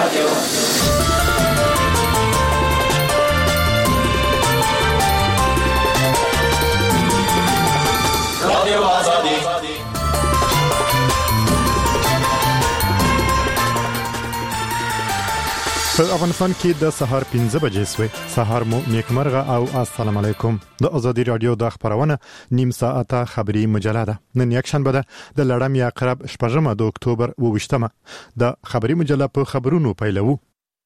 په افغانستان کې د سهار 15 بجې سوي سهار مو نیکمرغه او السلام علیکم د ازادي رادیو د خبرونه نیم ساعته خبری مجله ده نن یک شنبه ده د لړم یا قرب شپږمه د اکتوبر 28مه د خبری مجله په خبرونو پیلو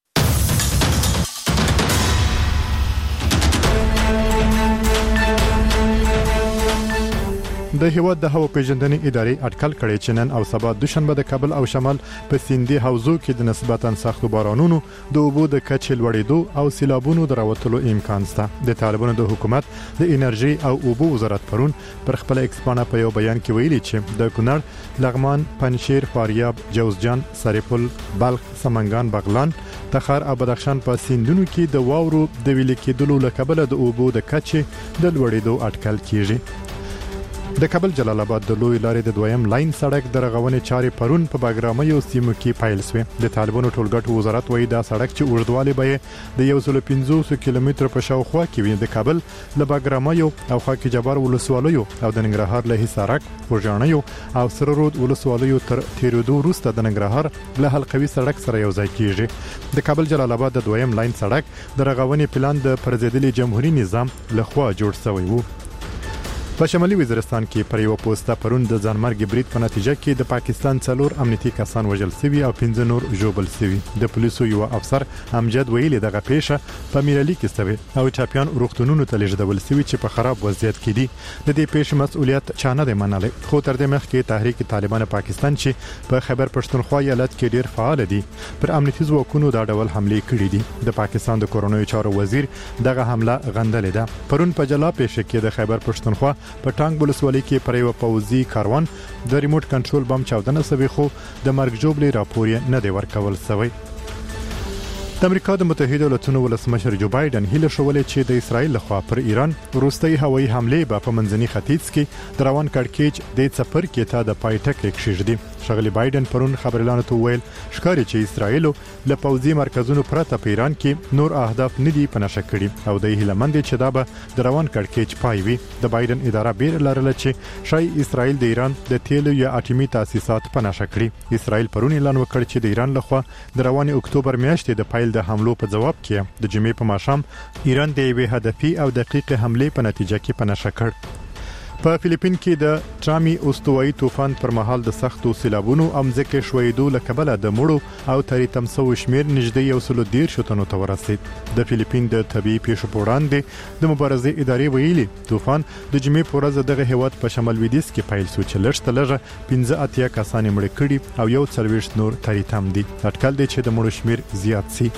د هیواد د هوا پیژندنې ادارې اټکل کړی چې نن او سبا دوشنبه د کابل او شمال په سیندي حوزو کې د نسبتاً سختو بارانونو د اوبو د کچې لوړېدو او سیلابونو دراوتلو امکان شته د طالبانو د حکومت د انرژي او اوبو وزارت پرون پر خپل ایکسپانه په یو بیان کې ویلي چې د کونړ لغمان پنشیر فاریاب جوزجان سرپل بلخ سمنګان بغلان تخار او بدخشان په سیندونو کې د واورو د ویل کېدلو لکبله د اوبو د کچې د لوړېدو اټکل کیږي د کابل جلال آباد د لوی لارې د دویم لاین سړک د رغونې چارې پرون په باګرامي او سیمو کې پیل شوې د طالبانو ټولګټ وزارت وایي دا سړک چې اوږدوالی به د 150 کیلومتر په شاوخوا کې وي د کابل له باګرامي او خاک جبار ولسوالیو او د ننګرهار له حصارک ورژانیو او سررود ولسوالیو تر تیرودو وروسته د ننګرهار له حلقوي سړک سره یو ځای کیږي د کابل جلال آباد د دویم لاین سړک د رغونې پلان د پرزیدلي جمهوریت نظام لخوا جوړ شوی وو په شمالي وزیرستان کې پر یو پوسټه پرون د ځانمرګ برید په نتیجه کې د پاکستان څلور امنیتي کسان وژل شوي او 15 نور ژوبل شوي د پولیسو یو افسر امجد ویلي دغه پیښه په میرالي کې شوی او چاپیان روغتونونو ته لېږدول شوي چې په خراب وضعیت کې دي د دې پیښې مسؤلیت چا نه دی منلی خو تر دې مخکې تحریک طالبان پاکستان چې په خیبر پښتونخوا ایالت کې ډیر فعال دي پر امنیتي ځواکونو دا ډول حمله کړې دي د پاکستان د کورونوي چارو وزیر دغه حمله غندلې ده پرون په جلا پیښه کې د خیبر پښتونخوا په ټانګ ولسوالۍ کې پر یو پوځي کاروان د ریموټ کنټرول بم چاودنه شوې خو د مرګ جوړې راپور نه دی ورکول شوی د امریکا د متحده ایالاتونو ولسمشر جو بایدن هیله شولې چې د اسرایل لخوا پر ایران وروستۍ هوایي حمله په منځني ختیځ کې د روان کړکېچ د څپر کې ته د پایټک کېږدي شغلی بایدن پرون خبرلانو ته ویل ښکاري چې اسرایل له پوځي مرکزونو پرته په ایران کې نور اهداف نه دي پنهشه کړي او د هیلمند چې دا به د روان کړکېچ پایوي د بایدن اداره بیر لرله چې شای اسرایل د ایران د تیلو یا اټومي تاسیسات پنهشه کړي اسرایل پرون اعلان وکړ چې د ایران لخوا د روان اکتوبر میاشتې د د حملو په جواب کې د جمعې په ماښام ایران د یوې هدفي او دقیق حمله په نتیجه کې پنهشه کړ په فلیپین کې د ټرامي استوایي طوفان پر مهال د سختو سیلابونو امزکه شویدو لکبله د مړو او تری تمسو شمیر نږدې 110 تنو ته ورسید د فلیپین د طبيعي پیښو په وړاندې د مبارزې ادارې ویلي طوفان د جمعې په ورځ دغه هیواد په شمال لویدیځ کې پیل شو چې لږ 15 کسان مړ کړي او یو 40 نور تری تم دي اټکل دی چې د مړو شمیر زیات شي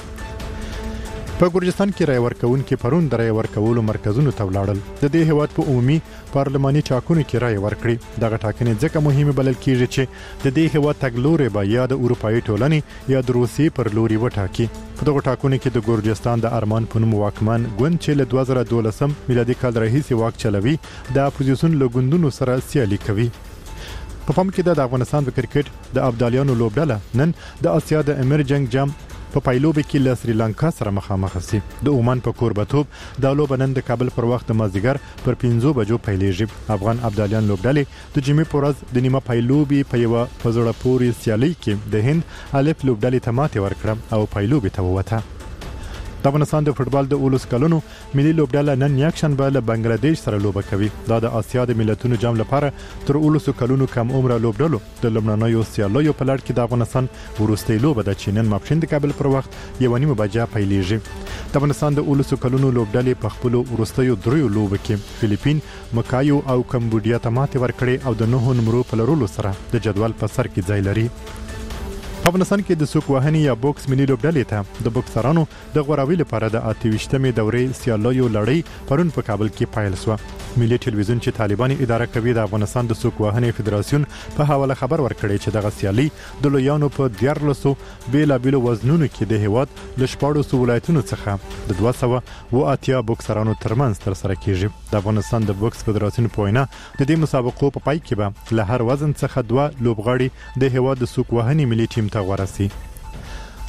په ګورجستان کې رای ورکوونکو پرون د رای ورکولو مرکزونو ته ولاړل د دې هیواد په عمومي پارلماني ټاکنو کې رای ورکړي دغه ټاکنې ځکه مهمه بلل کیږي چې د دې هیواد تګلورې به یا د اروپאי ټولنې یا د روسي پر لوري وټاکي په دغه ټاکنو کې د ګورجستان د ارمان پونم واکمن ګوند چې له 2012 میلادي کال راهیسې واک چلوي د اپوزیسیون لګوندونو سره سیالي کوي په پام کې د افغانستان د کرکټ د ابدالیانو لوبډله نن د اسیا د امرجنګ جام په پایلوب کې له سریلانکا سره مخامخ شي د عمان په کوربتوب د لوبنن د کابل پر وخت مازیګر پر 15 بجو پیلېږي افغان ابدالیان لوبډلې د جمعې پر ورځ د نیمه پایلوبي په یو پزړه پوري سیالي کې د هند الف لوبډلې ته ماته ورکړه او پایلوب ته ووته د افغانستان د فوتبال د اولس کلونو ملي لوبډله نن یک شنبه له بنگلاديش سره لوبه کوي دا د اسیا د ملتونو جام لپاره تر اولس کلونو کم عمره لوبډلو د لمړنیو سیالیو په لړ کې د افغانستان ورستۍ لوبه د چینن ماپښین د کابل پر وخت یو نیمه بجې پیلېږي د افغانستان د اولس کلونو لوبډلې په خپل ورستیو دریو لوبو کې فلیپین مکایو او کمبودیا ته ماته ورکړي او د 9 نمبر په لرلو سره د جدول په سر کې ځای لري په افغانستان کې د سوق وهنې یا بوکس ملي لوبډلې ته د بوکسرانو د غوراوي لپاره د 28مې دورې سیالیو لړۍ پرون په کابل کې پیل شو ملي ټلویزیون چې طالبان اداره کوي د افغانستان د سوق وهنې فدراسیون په حواله خبر ورکړی چې دغه سیالي د لویانو په 1400 بیلابیلو وزنونو کې د هیواد ل 1400 ولایتونو څخه د 280 بوکسرانو ترمنځ تر سره کیږي د افغانستان د بوکس فدراسیون په وینا د دې مسابقو په پای کې به له هر وزن څخه 2 لوبغاړي د هیواد د سوق وهنې ملي ټیم ته ورسي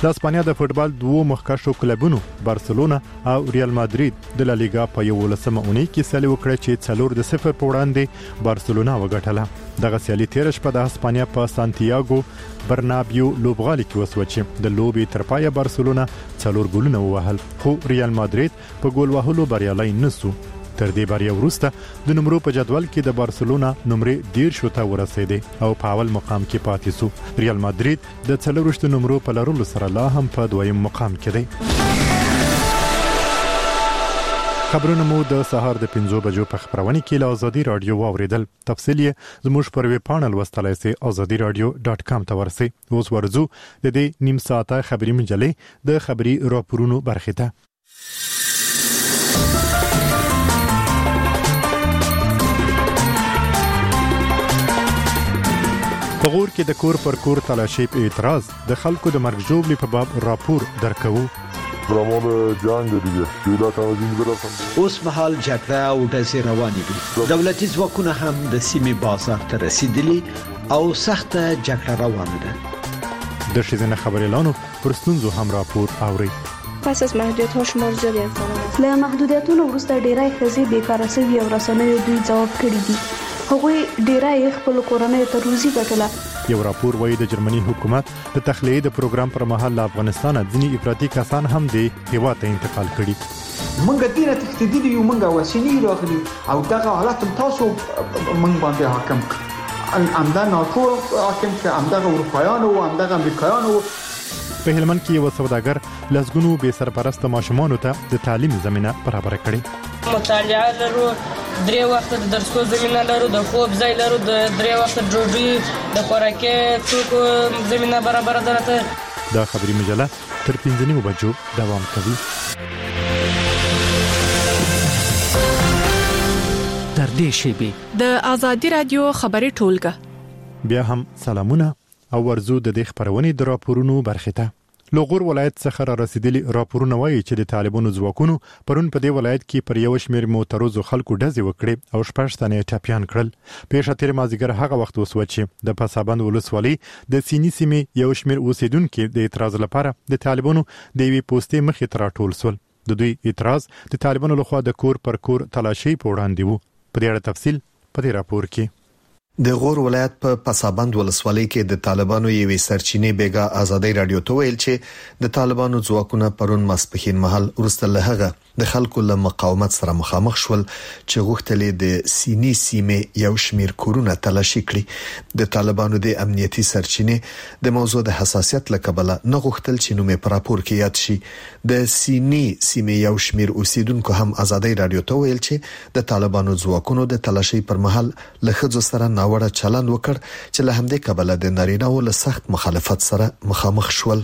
د اسپانیا د فوتبال دوه مخکښو کلبونو بارسلونا او ریال مادرید د لا لیګا په 11مه اونۍ کې سیالي وکړه چې 4-0 په وړاندې بارسلونا وګټله. دغه سیالي تیر شپه د اسپانیا په سانتیاګو برنابیو لوبغالي کې وسوه چې د لوبې تر پایه بارسلونا 4 ګولونه ووهل، خو ریال مادرید په ګول وهلو بریالي نشو. تر دې بریا وروسته د نمرو په جدول کې د بارسلونا نمرې 10 ته ورسېدې او په اول مقام کې پاتې شو. ریال مادرید د 40 نمرو په لرلو سره لا هم په دویم مقام کې دی. خبرونه مو د سهار د 5 بجو په خبرونه کې له ازادي رادیو واوریدل. تفصیل یې زموږ پر ویب پاڼل وستلای سي azadiradio.com ته ورسئ. اوس ورځو د دې نیم ساعته خبري مجلې د خبري راپورونو برخه ده. په غور کې د کور پر کور تلاشي په اعتراض د خلکو د مرګ ژوبلې په باب راپور درکوو. برامون جنگ دیگه دولت آمازین برسن اوس مهال جګړه او ډزې روانې دي. دولتي ځواکونه هم د سیمې بازار ته رسیدلي او سخته جګړه روانه ده. د شیزنه خبريالانو پر ستونزو هم راپور اوري. پس از محدودیت ها شمار زیادی انسانان له محدودیتونو وروسته ډیری ښځې بیکاره شوي او رسنیو دوی ځواب کړی دي. هغوی ډیری خپل کورنۍ ته روزي ګټله. یو راپور وایي د جرمني حکومت د تخلیه د پروګرام پر مهال له افغانستان ځینی افراطي کسان هم د هیواد ته انتقال کړي. منګه دینه تخدیدي یو منګه وسینی راغلي او دغه حالت تاسو منګ باندې حاکم امدا ناتو حاکم چې امدغه اروپایان او امدغه امریکایان. په هلمند کې یو سوداګر لزګونو به سرپرست ماشومان ته د تعلیم زمينه برابر کړي. مطالعه لرو، 3 وخت د درسو زمينه لرو، د خوب ځای لرو، د 3 وخت ډوډۍ د خوراکي توکو زمينه برابر ده. دا خبري مجله تر 5 بجو دوام کوي. در دې شیبه د ازادي رادیو خبري ټولګه بیا هم سلامونه او ورزو د دې خبرونې د راپورونو برخه ته. لوغور ولایت څخه را رسیدلي راپورونه وایي چې د طالبانو ځواکونو پرون په دې ولایت کې پر یو شمېر معترضو خلکو ډزې وکړې او 6 تنه ټاپیان کړل. پیښه تیر مازیګر هغه وخت وسوه چې د پسابند ولسوالۍ د سینی سیمې یو شمېر اوسیدونکو د اعتراض لپاره د طالبانو د یوې پوسټې مخې ته راټول شول. د دوی اعتراض د طالبانو لخوا د کور پر کور تلاشي په وړاندې وو. په دې اړه تفصیل په دې راپور کې. د غور ولایت په پسابند ولسوالۍ کې د طالبانو یوې سرچینې بیګا ازادي رادیو ته ویل چې د طالبانو ځواکونه پرون ماسپښین مهال ورسته لهغه د خلکو له مقاومت سره مخامخ شول چې غوښتل د سینی سیمې یو شمیر کورونه تلاشي کړي. د طالبانو د امنیتي سرچینې د موضوع د حساسیت لکبله نه غوښتل چې نومې پر راپور کې یاد شي. د سینی سیمې یو شمیر اوسیدونکو هم ازادي رادیو ته ویل چې د طالبانو ځواکونو د تلاشي پر مهال له خځو سره ناوړه چلند وکړ چې له همدې کبله د نارینه‌و له سخت مخالفت سره مخامخ شول.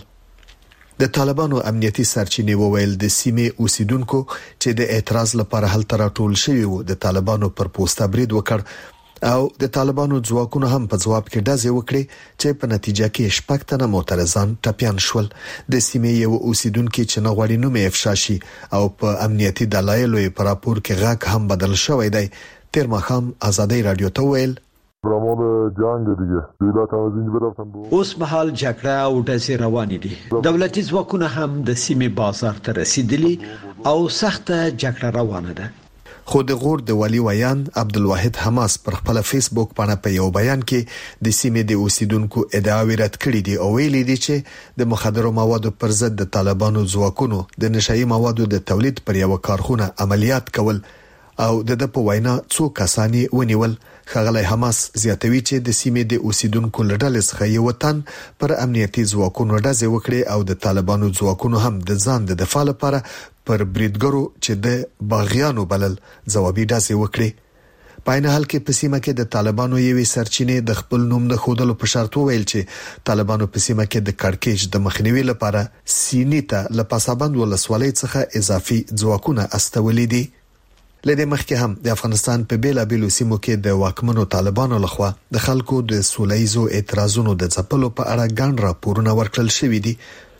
د طالبانو امنیتي سرچینې وویل د سیمې اوسیدونکو چې د اعتراض لپاره هلته راټول شوي وو د طالبانو پر پوسټ برید وکړ او د طالبانو ځواکونو هم په جواب کې ډزې وکړې چې په نتیجه کې 6 تنه معترضان ټپيان شول. د سیمې یو اوسیدونکو چې نه غوړي نوم افشا شي او په امنیتي دلایلو په راپور کې غاک هم بدل شوی دی. تیر مخام ازادي رادیو ته ویل برامون جنگ دیگه دولت آمازین برسن اوس مهال جګړه او ډزې روانې دي. دولتي ځواکونه هم د سیمې بازار ته رسیدلي او سخته جګړه روانه ده. خو د غور د والی ویان عبدالواحد حماس پر خپل فیسبوک باندې په یو بیان کې د سیمې د اوسیدونکو ادعاوې رد کړې دي او ویلي دي چې د مخدرو موادو پر ضد د طالبانو ځواکونو د نشایي موادو د تولید پر یو کارخونه عملیات کول او د په وینا څو کسانی ونیول. خغلی حماس زیاتوي چې د سیمې د اوسیدونکو لړل څخه یو وطن پر امنیتي ځواکونو ډزې وکړي او د طالبانو ځواکونو هم د ځان د دفاع لپاره پر بریدګرو چې د باغیانو بلل ځوابي ډزې وکړي. په عین حال کې په سیمه کې د طالبانو یوې سرچینې د خپل نوم د خودلو په شرط وویل چې طالبانو په سیمه کې د کړکېچ د مخنیوي لپاره سینی ته له پسابند ولسوالۍ څخه اضافي ځواکونه استولې دي. لدې مخکې هم د افغانستان په بیلابیلو سیمو کې د واکمنو طالبانو لخوا د خلکو د سولهیزو اعتراضونو د ځپلو په اړه ګڼ راپورونه ورکړل شوي دي.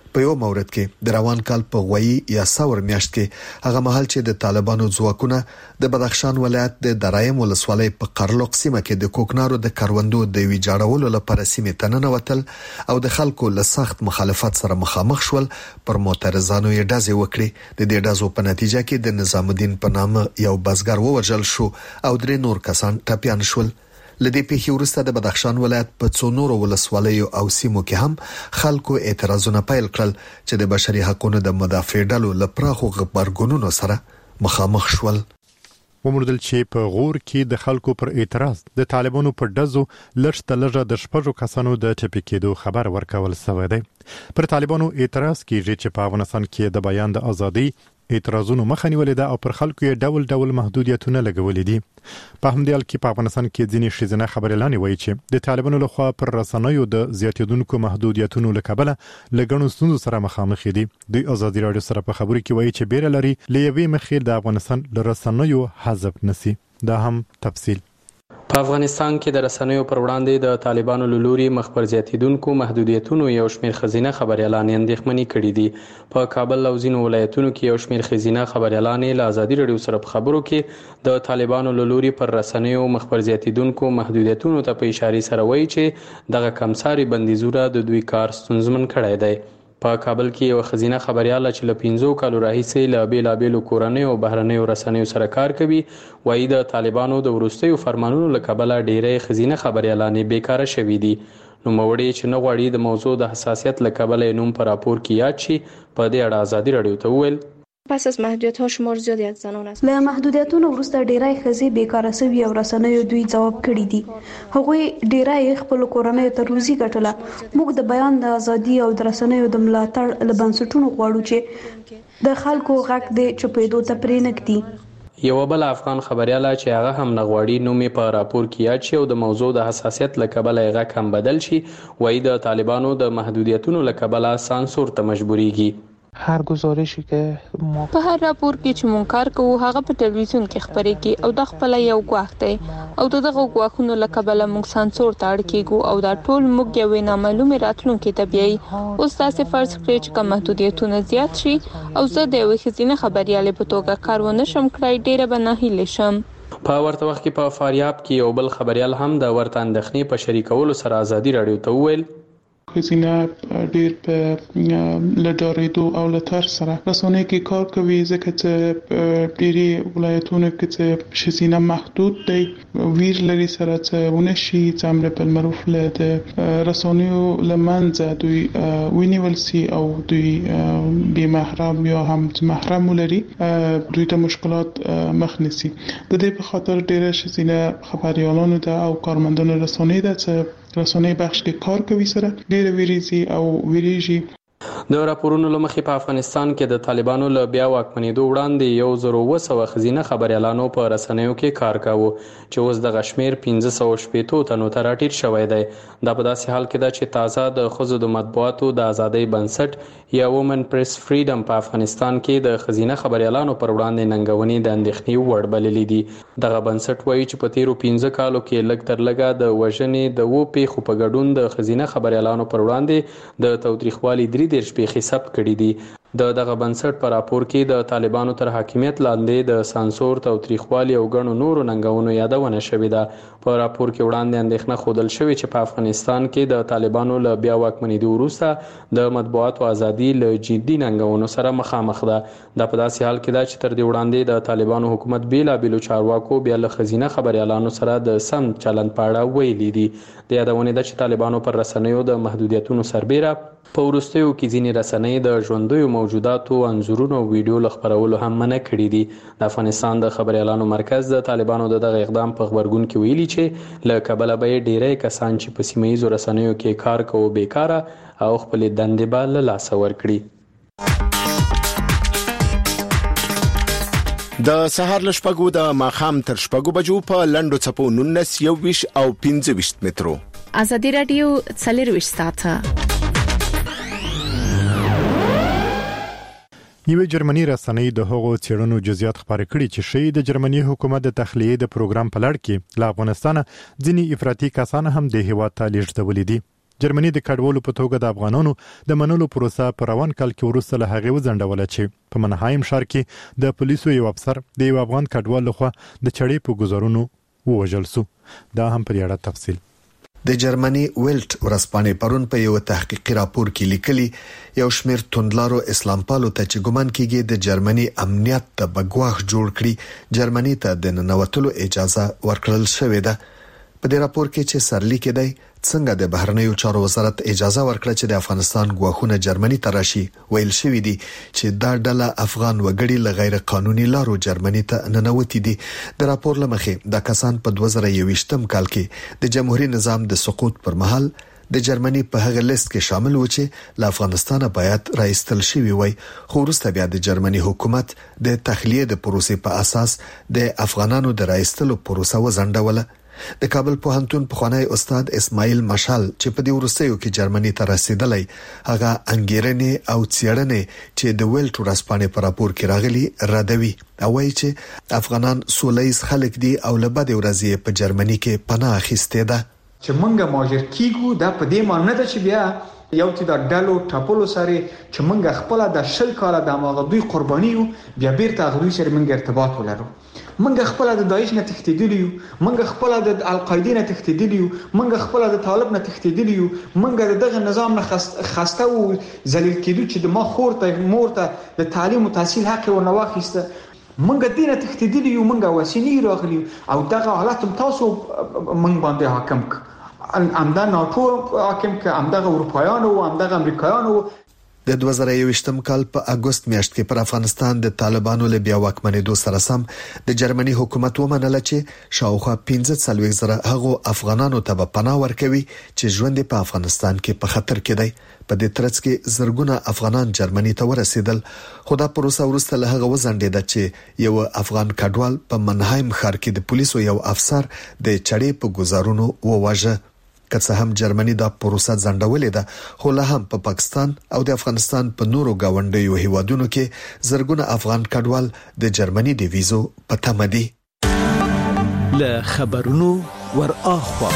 په یو مورد کې د روان کال په غوي یا ثور میاشت کې هغه محل چې د طالبانو ځواکونه د بدخشان ولایت د درایم ولسوالۍ په قرلوق سیمه کې د کوکنارو د کروندو د ویجاړولو لپاره سیمه تننه وتل او د خلکو له سخت مخالفت سره مخامخ شول. پر معترضانو یې ډزې وکړي. د دې ډزو په نتیجه کې د نظام الدین په نامه یو بزګر ووژل شو او 3 نور کسان ټپيان شول. لدې پیښې وروسته د بدخشان ولایت په څو نورو ولسوالیو او سیمو کې هم خلکو اعتراضونه پیل کړل چې د بشري حقوقو د مدافع ډلو لپاره غبرګونونو سره مخامخ شول. ومردل چې په غور کې د خلکو پر اعتراض د طالبانو پر دزو لږه د شپږو کسانو د ټپي کېدو خبر ورکول شوی دی. پر طالبانو اعتراض کیږي چې په افغانستان کې د بیان د ازادي اعتراضونو مخه نیولې ده او پر خلکو یې ډول محدودیتونه لګولې دي. په همدې حال کې په افغانستان کې ځینې شیزنه خبرلانې وایي چې د طالبانو لخوا پر رسنیو د زیاتېدونکو محدودیتونو لکبله لګڼو ستونزو سره مخامخ دي. د ازادي رادیو سره په خبرو کې وایي چې بیره لري لېوي مخې د افغانستان له رسنیو حذف نسی. دا هم تفصیل. په افغانستان کې د رسنیو پر وړاندې د طالبانو له لوري مخبر زیاتیدونکو محدودیتونو یو شمېر خزینه خبريالان اندېښمنې کړي دي. په کابل او ځینو ولایتونو کې یو شمېر خزینه خبريالان له ازادي رادیو سره په خبرو کې د طالبانو له لوري پر رسنیو مخبر زیاتیدونکو محدودیتونو ته په اشاره سره وایي چې دغه کمساري بندیزونه د دوی کار ستونزمن کړی دی. په کابل کې یو خزینه خبريال چې له 15 کالو راهیسې له بیلابېلو کورنیو او بهرنیو رسنیو سره کار کوي وایي د طالبانو د وروستیو فرمانونو له کبله ډېرې خزینه خبريالان بیکاره شوي دي. نوموړي چې نه غواړي د موضوع د حساسیت له کبله نوم پر راپور کې یاد شي په دې اړه ازادي رادیو ته وویل پس از محدودیت‌ها شمار زیادی از زنان است. له محدودیتونو وروسته ډیرای ښځې بیکاره شوي او رسنیو دوی ځواب کړي دي. هغوی ډیرای خپل کورنیو ته روزي ګټله. موږ د بیان د ازادي او د رسنیو د ملاتړ له بنسټونو غواړو چې د خلکو غږ د چوپېدو ته پرې نږدي. یو بل افغان خبريال چې هغه هم نغواړي نومې په راپور کې یاد شي او د موضوع د حساسیت له کبله هغه کم بدل شي وایي د طالبانو د محدودیتونو له کبله سانسور ته مجبوريږي. هر گزارشی که ما په هر راپور کې چې مونږ کار کوو هغه په ټلویزیون کې خبرېږي او د خپل یو غواخ دی او دغه غواخونو له کبله مونږ سانسور ته اړ کېږو او دا ټول موږ یو نامعلومه راتلونکي ته بیایي. اوس تاسو فرض کړئ چې کوم محدودیتونه زیات شي او زه د یو خزینه خبريال په توګه کار ونه شم کړای ډیره بناهیله شم. په ورته وخت کې په فاریاب کې یو بل خبريال هم د ورته اندېښنې په شریکولو سره ازادي رادیو ته وویل خزینه ډیر په لدارېدو او لتر سره رسنۍ کې کار کوي ځکه چې ډېری ولایتونو کې چې خزینه محدود دی ویر لري سره چې ونشي چې امر په معروف له رسنیو لمنځه دوی ونیول سي او دوی بې محرم یا هم محرم لري دوی ته مشکلات مخ نشي. د دې په خاطر ډېر خزینه خبريالانو ته او کارمندانو رسنۍ ته چې رسنۍ بخش کې کار کوي سره ډېر ویریږي او ویریږي. د راپورونو لمخې په افغانستان کې د طالبانو له بیا واکمنېدو وړاندې 1200 خزینه خبريالانو په رسنیو کې کار کاوه چې اوس د غشمیر 1560 تنو ته راټیټ شوی دی. دا په داسې حال کې ده چې تازه د ښځو د مطبوعاتو د ازادۍ بنسټ یا وومن پریس فریډم په افغانستان کې د خزینه خبريالانو پر وړاندې ننګونې د اندېښنې وړ بللې دي. دغه بنسټ وایي چې په تیرو 15 کالو کې لږ تر لږه د وژنې د پیښو په ګډون د خزینه خبريالانو پر وړاندې د تاوتریخوالي 3 پیښې ثبت کړي دي. دغه بنسټ په راپور کې د طالبانو تر حاکمیت لاندې د سانسور تاوتریخوالي او ګڼو نورو ننګونو یادونه شوې ده. په راپور کې وړاندې اندېښنه ښودل شوې چې په افغانستان کې د طالبانو له بیا واکمنېدو وروسته د مطبوعاتو ازادي له جدي ننګونو سره مخامخ ده. دا په داسې حال کې ده چې تر دې وړاندې د طالبانو حکومت بیلابېلو چارواکو بیا له خزینه خبريالانو سره د سم چلند په اړه ویلي دي. د یادونې ده چې طالبانو پر رسنیو د محدودیتونو سربیره په وروستیو کې ځینې رسنۍ د ژوندیو موجوداتو انځورونو او ویډیو له خپرولو هم منع کړي دي. د افغانستان د خبريالانو مرکز د طالبانو دغه اقدام په خبرګون کې ویلي چې له کبله به ډېری کسان چې په سیمه ییزو رسنیو کې کار کوي بیکاره او خپل دندې به له لاسه ورکړي. د سهار لشپګو د ماخام تر شپګو بجو په لندو چپو 19 21 او 25 مترو. ازادي رادیو 24 ساعته. یوه جرمني رسنۍ د هغو څېړنو جزئیات خبرې کړي چې شي د جرمني حکومت د تخلیې د پروګرام په لړ کې له افغانستان ځینې افراطي کسان هم د هیواد ته لیږدول دي. جرمني د کډوالو په توګه د افغانانو د منلو پروسه په روان کال کې وروسته له هغه وزندوله چې په منهایم ښار کې د پولیسو یو افسر د یو افغان کډوال لخوا د چړې په گزارونو ووژل شو. دا هم په اړه تفصیل. د جرمني ویلټ ورځپاڼې پرون په یو تحقیقي راپور کې لیکلي یو شمېر توندلارو اسلام پالو ته چې ګمان کیږي د جرمني امنیت ته بګواخ جوړ کړي جرمني ته د ننوتلو اجازه ورکړل شوې ده. په دې راپور کې چې سرلیک دی څنګه د بهرنیو چارو وزارت اجازه ورکړه چې د افغانستان غواخونه جرمني ته راشي ویل شوې دي چې دا ډله افغان وګړي له غیر قانوني لارو جرمني ته ننوتي دي. د راپور لمخې د کسان په 2021م کال کې د جمهوریت نظام د سقوط پر مهال د جرمني په هغه لیست کې شامل و چې له افغانستان باید راایستل شوی وي، خو وروسته بیا د جرمني حکومت د تخلیه د پروسې په اساس د افغانانو د راایستلو پروسه وزندوله. د کابل پوهنتون پخوانی استاد اسماعیل مشال چې په دې ورستیو کې جرمني ته رسیدلی هغه انګیرنې او څېړنې چې د ویلټ ورځپاڼې په راپور کې راغلي ردوي او وایي چې افغانان سولهییز خلک دي او له بدې ورځې په جرمني کې پناه اخیستې ده. چې مونږه ماجر کیګو دا په دې معنی ده چې بیا یو چې د ډلو ټاپلو سره چې مونږه خپل د شل کاله د ماغه دوی قربانیو بیا بیرته غوي سره مونږ ارتباط ولرو. منګه خپل د داعش نه تښتیدلیو، منګه خپل د القاعده نه تښتیدلیو، منګه خپل د طالب نه تښتیدلیو، منګه دغه نظام نه خسته او ذلیل کېدو چې د ما خورته مورته د تعلیم او تحصیل حق او نواخسته منګه دینه تښتیدلیو، منګه وسینی راغلی او دغه حالت تاسو منګ باندې حاکم ک امدا ناتو حاکم ک امدغه اروپایانو او امدغه امریکایانو. د 2021م کال په اگست میاشت کې پر افغانستان د طالبانو له بیا واکمنېدو سره سم د جرمني حکومت ومنله چې شاوخوا 15,000 هغو افغانانو ته پناه ورکوي چې ژوند په افغانستان کې په خطر کې دی. په دې ترڅ کې زرګونه افغانان جرمني ته ورسېدل، خو دا پروسه وروسته له هغه وزندېده چې یو افغان کډوال په منهایم ښار کې د پولیسو یو افسر د چړې په گزارونو وواژه. که څه هم جرمني دا پروسه ځنډولې ده، خو لا هم په پاکستان او د افغانستان په نورو گاونډیو هیوادونو کې زرګونه افغان کډوال د جرمني د ویزو په تمه دي. له خبرونو ور اخوا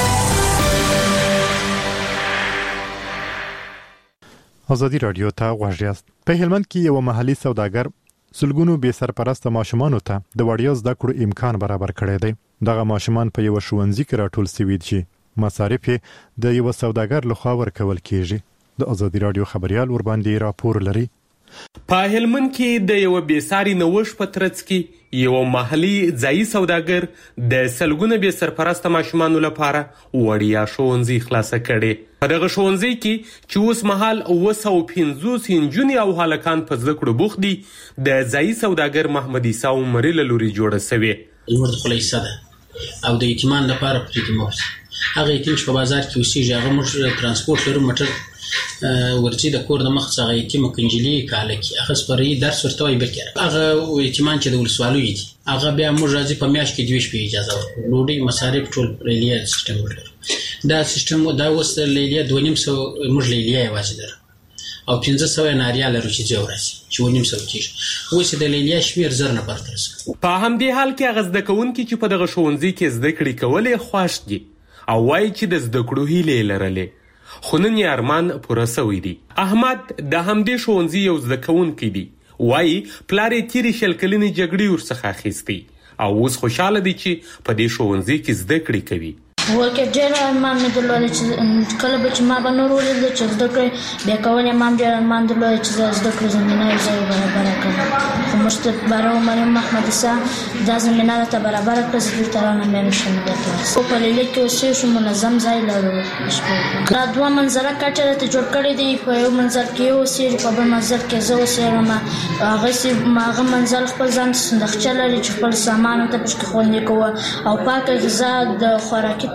ازادي رادیو ته غوښیاست. په هلمند کې یو محلي سوداګر سلګونو بې سرپرسته ماشومانو ته د وړیا زده کړو امکان برابر کړی دی. دغه ماشومان په یو ښوونځي کې راټول شوي دي چې مصارف د یو سوداګر لخوا ورکول کیږي. د ازادي رادیو خبريال ور باندې راپور لري. په هلمند کې د یو بېساري نوښت په ترڅ کې یو محلي ځایي سوداګر د سلګونه بې سرپرسته ماشومانو لپاره وړیا ښوونځي خلاصه کړي. په دغه ښوونځي کې چې اوس مهال 250 نجونې او هلکان په زده کړو بوخت دي، د ځایي سوداګر محمد عیسی عمري له لوري جوړه شوې. زموږ خپله حصه ده او د یتیمان لپاره پرې کې موږ هغه یتیم چې په بازار کې اوسېږي هغه موږ ترانسپورټ لرو، موټر ورځي د کور د مخ څخه یتیم کنجلي کاله کې هغه سپري درس ورته وایي بکره هغه یتیمان چې د ولسوالۍ دي هغه بیا موږ راځي په میاشت کې 2 شپې اجازه ورکړو، ډوډۍ مصارف ټول لیلیه سیستم ورلرو. دا سیستم دا اوس لیلیه 2.5 موږ لیلیه یوازې لرو او 1500 ناریا لرو چې ځو راځي چې 2.5 کېږي. اوس د لیلیه شمیر زر نه پرته رسو. په همدې حال کې هغه زده کوونکي چې په دغه ښوونځي کې زده کړې کولې خوښ دي او وایي چې د زده کړو هیلې لرلې، خو نن یې ارمان پوره سوی دی. احمد د همدې ښوونځي یو زده کوونکی دی، وایي پلار یې تیرې 2 کلنې جګړې ورڅخه اخیستی او اوس خوشحاله دی چې په دې ښوونځي کې زده کړې کوي. ورکه ډېر ارمان مې درلود چې کله به چې ما به نور ولید چې زده کړې بیا کول یې ما هم ډېر ارمان درلود چې زده کړې زمینه یې ځای برابره کړم، خو موږ ته برابر مریم محمد عیسی دا زمینه راته برابره کړه چې دلته رانه بیا نشم بیا په لیلیه کې اوسېږو، منظم ځای لرو. دا 2 منظره کټه راته جوړ کړی دی، په یو منظر کې یو اوسېږي، په بل منظر کې زه اوسېږم. هغه منظر خپل ځان ته صندوقچه لري چې خپل سامان ورته پکې خوندي کوه او پاکه غذا د خوراکي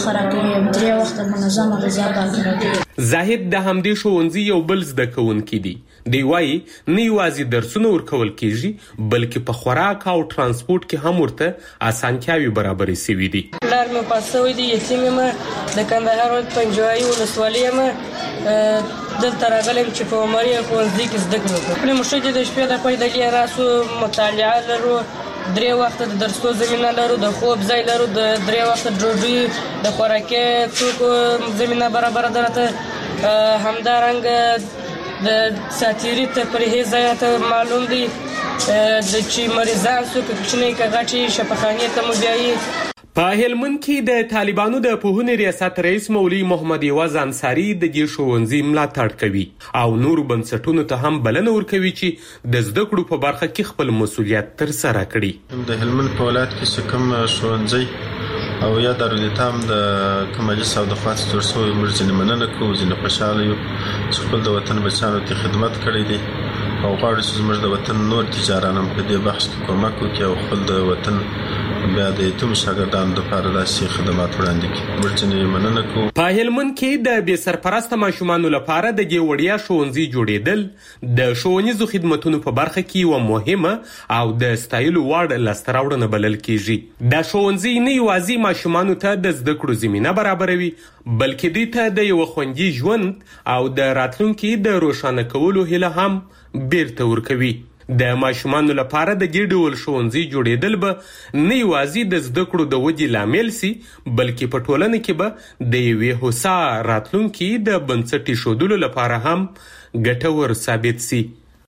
زاهد د همدې ښوونځي یو بل زده کوونکی دی. دی وایي نه یوازې درسونه ورکول کېږي بلکې په خوراک او ترانسپورټ کې هم ورته اسانتیاوې برابرې شوي دي. پلار مې پاس شوی دی، یتیم یم، د کندهار ولایت پنجوایي ولسوالۍ یم، دلته راغلم چې په عمري ښوونځي کې زده کړه وکړم. خپلې مشرې د شپې د پیدایي راسو مطالعه لرو، درې وخت د درسکو زمينه لرو، د خوب ځای لرو، د درې وخت ډوډۍ د خوراکي توکو زمينه برابر ده. همدارنګ د ساتيري تفریحي ځای ته معلوم دي د چې مریضان څوک کوچنی کغټي شفاخانه ته مو بیایي. په هلمند کې د طالبانو د پوهنې ریاست رئیس مولوي محمد یواز انصاری د دې ښوونځي ملاتړ کوي او نور بنسټونو ته هم بلنه ورکوي چې د زده کړو په برخه کې خپل مسولیت تر سره کړي. د هلمند په ولایت کې چې کوم ښوونځي او یا دارالایتام د کمالي او د خاص جوړ شوی موږ ځینې مننه کوو، ځینې خوشاله یو چې خپل د وطن بچیانو ته خدمت کړی دی او غواړو چې زموږ د وطن نور تجاران هم په دې بخش کې کومک وکړي او خپل د وطن بیا د یتیم شاګردانو لپاره داسې خدمات وړاندې کړي. موږ ځینې مننه کوو. په هلمند کې د بې سرپرسته ماشومانو لپاره د دې وړیا ښوونځي جوړېدل د ښوونیزو خدماتو په برخه کې یوه مهمه او د ستایلو وړ لاسته راوړنه بلل کېږي. دا ښوونځي نه یوازې ماشومانو ته د زده کړو زمینه برابروي بلکې دوی ته د یو خوندي ژوند او د راتلونکي د روښانه کولو هیله هم بیرته ورکوي. د ماشومانو لپاره د دې ډول ښوونځي جوړېدل به نه یوازې د زده کړو د ودې لامل سي بلکې په ټولنه کې به د یوې هوسا راتلونکي د بنسټ ایښودلو لپاره هم ګټور ثابت سي.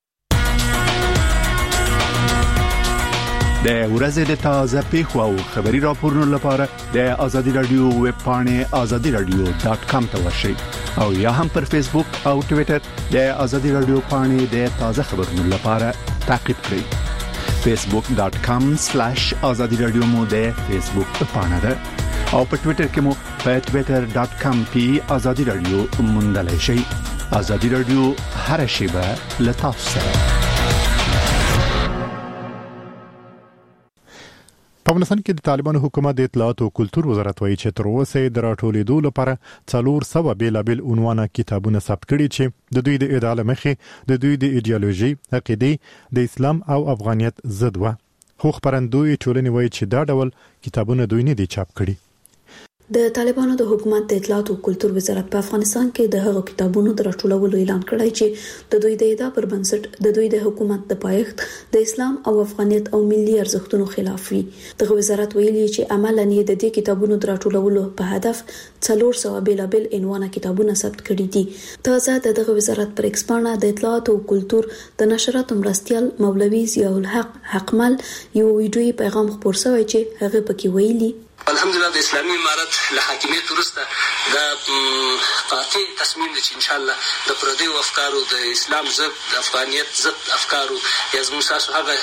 د ورځې د تازه پیښو او خبري راپورونو لپاره د آزادي رادیو ویب پاڼې azadiradio.com ته ورشئ او یا هم پر فیسبوک او ټوئیټر د آزادي رادیو پاڼې د تازه خبرونو لپاره تعقیب کړئ. facebook.com/azadiradio مو د فیسبوک پاڼه ده او په ټوئیټر کې مو په twitter.com/azadiradio موندلای شئ. آزادي رادیو هر شیبه له تاسو سره. په افغانستان کې د طالبانو حکومت د اطلاعات او کلتور وزارت وایي چې تر اوسه د راټولېدو لپاره 400 بیلابل عنوانه کتابونه ثبت کړي چې د دوی د ادعا مخې د دوی د ایدئولوژي، عقیده، د اسلام او افغانیت ضد و. خو خبرندوی ټولنې وایي چې دا ډول کتابونه دوی نه دي چاپ کړي. د طالبانو د حکومت د اطلاعات او کلتور وزارت په افغانستان کې د هغو کتابونو د راټولولو اعلان کړی چې د دوی د ادعا پر بنسټ د دوی د حکومت د پایښت د اسلام او افغانیت او ملي ارزښتونو خلاف وي. دغه وزارت ویلي چې عملاً د دې کتابونو د راټولولو په هدف 400 بیلابل عنوانه کتابونه ثبت کړي دي. تازه دغه وزارت پر ایکس باندې د اطلاعات او کلتور د نشراتو مرستیال مولوي ضیاء الحق حقمل یو ویډیويي پیغام خپور شوی چې هغه پکې ویلي الحمدلله د اسلامي امارت له حاکمیت وروسته دا قاطع تصمیم دی چې ان شاء الله د پردیو افکارو د اسلام ضد د افغانیت ضد افکارو یا زموږ تاسو هغه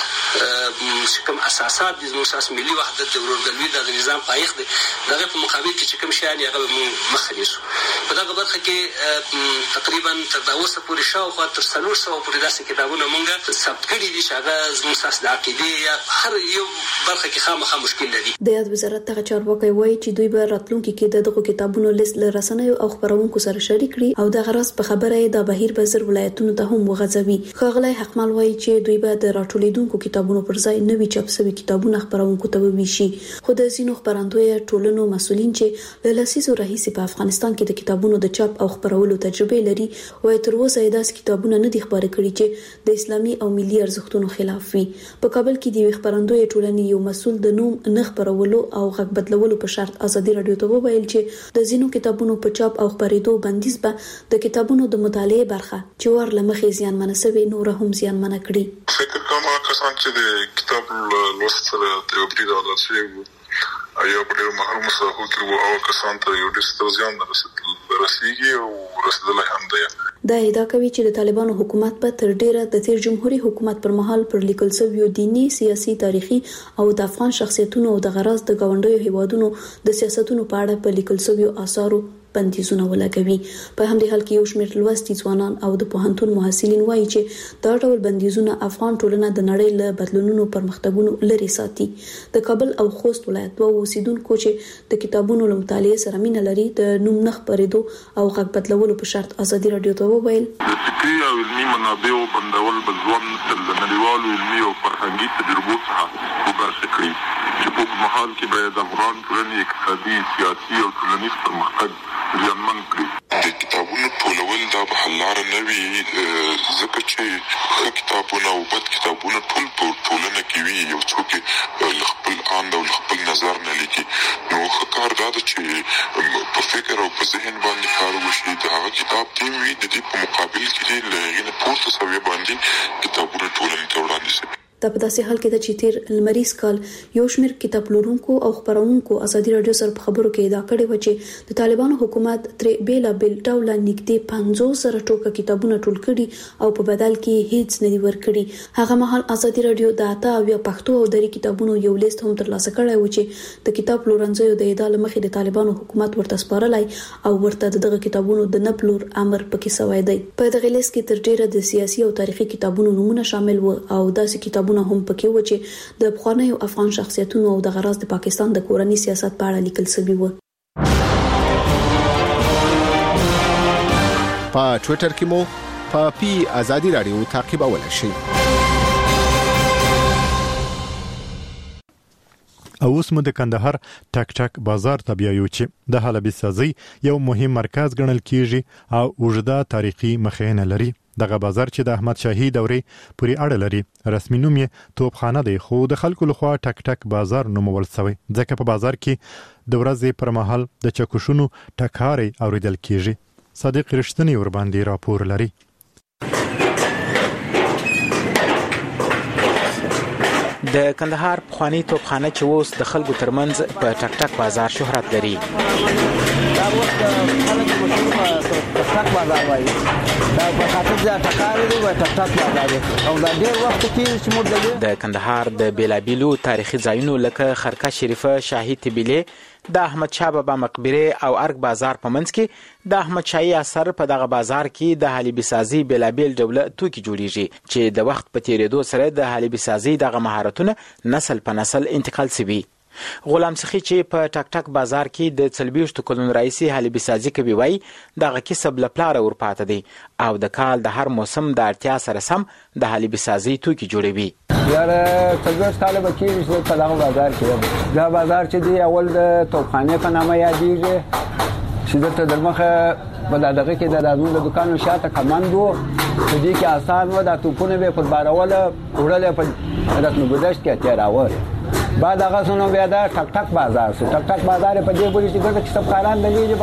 کوم اساسات دي زموږ تاسو ملي وحدت د ورورګلوي د نظام پایښت دی دغه په مقابل کې چې کوم شیان هغه مخ نیسو. په دغه برخه کې تقریبا تر اوسه پورې شاوخوا تر 400 پورې داسې کتابونه مونږ ثبت کړي دي چې هغه زموږ تاسو د عقیدې یا هر یو برخه کې خامخا مشکل لري. د یاد وزارت چارواکي وایي چې دوی به راتلونکي کې دغه کتابونو لیست له رسنیو او خبرونکو سره شریک کړي او د غرض په خبره د بهیر بازار ولایتونو ته هم وغځوي. خغلی حقمل وایي چې دوی به د راټولیدونکو کتابونو پر ځای نوي چاپ شوي کتابونه خبرونکو ته وویشي. خو د ځینو خبرندوی ټولنو مسولین چې له لسیزو راهیسې په افغانستان کې د کتابونو د چاپ او خبرولو تجربه لري وایي تر اوسه داسې کتابونه نه دي خبرې کړي چې د اسلامي او ملي ارزښتونو خلاف وي. په کابل کې د خبرندوی ټولنې یو مسول د نوم نه خبرولو او غږ بدلولو په شرط آزادي رادیو ته وویل چې د ځینو کتابونو په چاپ او خبرېدو بندیز به د کتابونو د مطالعې برخه چې ور لمخې زیان منسوي نور هم زیان من کړي. فکر کوم کسان چې د کتاب لوست سره تیوري د عادت شي یا په ډېر محروم ساحو کې او کسان ته یو ډېر زیان رسیږي او رسیدلای هم دی. دا ادعا کوي چې د طالبانو حکومت په تر ډیره د تیر جمهوریت حکومت پر مهال پر لیکل شوی دینی، سیاسي، تاریخي او د افغان شخصیتونو او د غرض د گاونډیو هیوادونو د سیاستونو په اړه په لیکل شوی آثارو بندیزونه ولګوي. په همدې حال کې یو شمېر لوستي ځوانان او د پوهنتون محصلین وایي چې دا ډول بندیزونه افغان ټولنه د نړۍ له بدلونونو پرمختګونو لري ساتي. د کابل او خوست ولایت دوه اوسیدونکو چې د کتابونو له مطالعې سره مینه لري د نوم نه خبرېدو او غږ بدلولو په شرط آزادي رادیو ته وویل فکري او علمي منابعو بندول بزوان د نړیوالو علمي او فرهنګي تجربو څخه وباسي کړي چې په محل کې باید افغان ټولنې اقتصادي، سیاسي او ټولنیز پرمختګ ځانمن کړي. د کتابونو ټولول دا به حل لاره نه وي، ځکه چې ښه کتابونه او بد کتابونه ټول په ټولنه کې وي، یو څوک له خپل آند او له خپل نظر نه لیکي. نو ښه کار دا ده چې په فکر او په ذهن باندې کار وشي، د هغه کتاب ټیم وي، د دې په مقابل کې له هغې نه پورته سویې باندې کتابونه ټولنې ته وړاندې شي. دا په داسې حال کې ده چې تیر لمریز کال یو شمېر کتاب پلورونکو او خبرونکو ازادي رادیو سره په خبرو کې ادعا کړې و چې د طالبانو حکومت تر بیلابل ډوله نږدې 50 ټوکه کتابونه ټول کړي او په بدل کې هیڅ نه دی ورکړي. هغه مهال ازادي رادیو د اته او پښتو او دري کتابونو یو لیست هم ترلاسه کړی و چې د کتاب پلورنځیو د ادعا لمخې د طالبانو حکومت ورته سپارلای او ورته دغه کتابونو د نه پلور امر پکې سوی دی. په دغه لیست کې تر ډیره د سیاسي او تاریخي کتابونو نمونه شامل و او داسې کتابونه هم پکې و چې د افغاني او افغان شخصیتونو او د غراز د پاکستان د کورنۍ سیاست په اړه لیکل شوی و. په ټوئیټر کې مو په ازادي رادیو تعقیبولای شئ. اوس مو د کندهار ټک ټک بازار ته بیایو چې د حلبي سازي یو مهم مرکز ګڼل کیږي او اوږده تاریخي مخینه لري. دغه بازار چې د احمد شاهي دورې پورې اړه لري، رسمي نوم یې توپخانه دی، خو د خلکو لخوا ټک ټک بازار نومول شوی ځکه په بازار کې د ورځې پر مهال د چکشونو ټکاري اوریدل کیږي. صادق رښتینی ور باندې راپور لري. د کندهار پخوانی توپخانه چې اوس د خلکو ترمنځ په ټک ټک بازار شهرت لري. دا اوس د خلکو مشهور ټک ټک بازار وایي. دا په خاطر د ټکاري دی او ټک ټک بازار او دا ډیر وخت کې چې موږ د کندهار د بیلابیلو تاریخي ځایونو لکه خرقه شریفه، شاهي طبيله، د احمد شاه بابا مقبره او ارګ بازار په منځ کې د احمد شاهي اثر په دغه بازار کې د حلبي سازي بیلابیل ډوله توکي جوړیږي چې د وخت په تیریدو سره د حلبي سازي دغه مهارتونه نسل په نسل انتقال شوي. غلام سخی چې په ټک ټک بازار کې د 40 کلونو رئیسي حلبي سازي کوي وای دغه کسب لپاره ورپاته دی او د کال د هر موسم د اړتیا سره سم د حلبي سازي توکي جوړوي. یاره څلور کال به کېږي په دغه بازار کې. دا بازار چې دی اول د توپخانه په نامه یادېږي چې دلته د مخه په دغه کې د رازونو د دکانو شاته کماندو په دې کې آسان و د توپونه به پر باروله وړل په راتلو ګذشت کې تیراوه. بعد هغه څنګه بیا دا ټک ټک بازار سو ټک ټک بازار په دې پوری چې ګټه کسب کاران دلې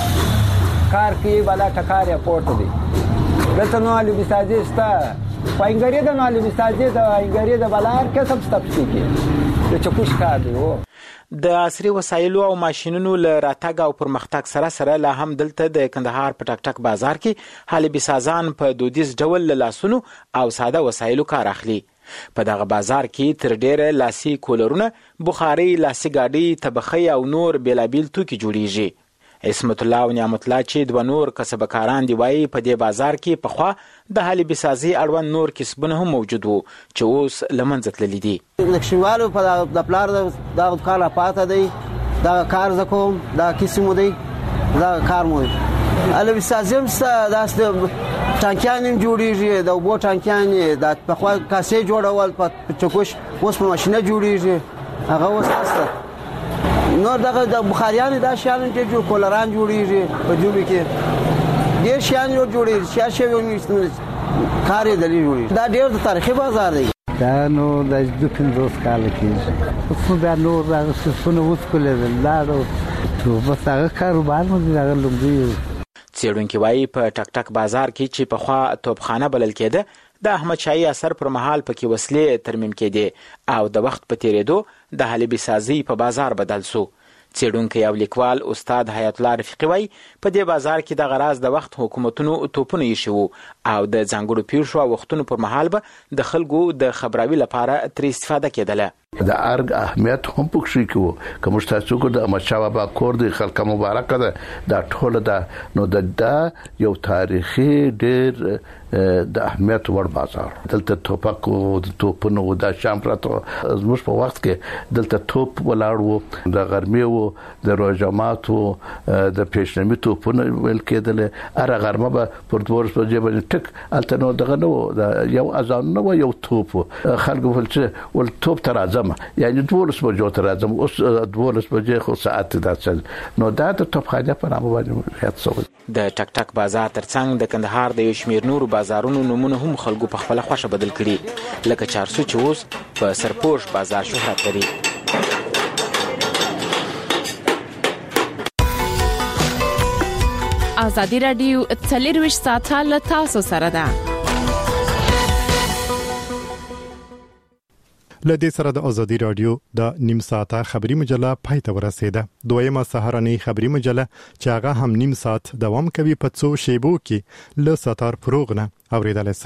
بس کار کوي بالا ټکار پورت دی. دلته نو علي بساجي ستا پاینګری د نو علي بساجي د پاینګری د بلار کسب ستپسي کې د چکوش کار دی. د عصري وسایلو او ماشينونو له راتګ او پرمختګ سره سره لا هم دلته د کندهار په ټک ټک بازار کې حلبي سازان په دودیز ډول لاسونو او ساده وسایلو کار اخلي. په دغه بازار کې تر ډیره لاسي کولرونه، بخاري، لاسي ګاډي، طبخي او نور بیلابیل توکي جوړیږي. اسمت الله او نعمت الله چې د نور کسبکاران دی وایي په دې بازار کې پخوا د حلبي سازي اړوند نور کسبونه هم موجود وو چې اوس لمنځه تللي دي. نقشوالو په د پلار د کار پاته دی، دا کار زکوم، دا کیسمو دی، دا کار مو حلبي سازي هم داس ټانکیان جوړیږي، د وبو ټانکیان د پخوا کاسې جوړول په چکوش اوس په ماشينه جوړیږي. هغه اوس تاسو نو دغه د بخاریان د شان چې کولران جوړیږي په جوړی کې ډیر شان جوړیږي شي کار یې دلی جوړیږي. دا ډیر د تاریخي بازار دی. دا نو د 250 کال کې اوس دا نور راغلی څونه اوس کولې لاړو نو بس هغه کاروبار مو دا لومړی. څېړونکي وایي په ټک ټک بازار کې چې پخوا توپخانه بلل کېده د احمد شاهي اثر پر مهال پکې وسلې ترمیم کېدې او د وخت په تیریدو د حلبي سازي په بازار بدل سو. څېړونکی او لیکوال استاد حیات الله رفیقي وایي په دې بازار کې د غراز د وخت حکومتونو توپونه ایښي وو او د ځانګړو پیښو او وختونو پر مهال به د خلکو د خبراوي لپاره ترې استفاده کېدله. د ارګ اهمیت هم پکښې کوو کوم تاسو کو د احمد شاه بابا کور د خلک مبارک ده دا ټول ده نو دا یو تاریخي ډیر د اهمیت ور بازار. دلته توپک او توپونه او د شام پراتو زموږ په وخت کې دلته توپ ولاړ وو، د غرمې وو، د روجمات وو، د پېشنمي توپونه ویل کېدل. اره غرمه به پر دور په جيب ټک الته نو دغه نو یو اذان نو یو توپ خلک ول چې ول توپ تر زما یعنی 12 بجو ته راځم اوس 12 بجې خو ساعت داسې نو دا د توپخانه په نامه باندې یاد شو. د ټک ټک بازار ترڅنګ د کندهار د یو شمېر نورو بازارونو نمونه هم خلکو په خپل خوښه بدل کړي لکه چارسو چې اوس په سرپوش بازار شهرت لري. ازادي رادیو 24 ساعته له تاسو سره ده. لدې سره د ازادي رادیو د نیم ساعته خبري مجله پای ته ورسیده. دویمه سهارنۍ خبري مجله چې هغه هم نیم ساعت دوام کوي په څو شیبو کې له ستار پروغ نه اوریدل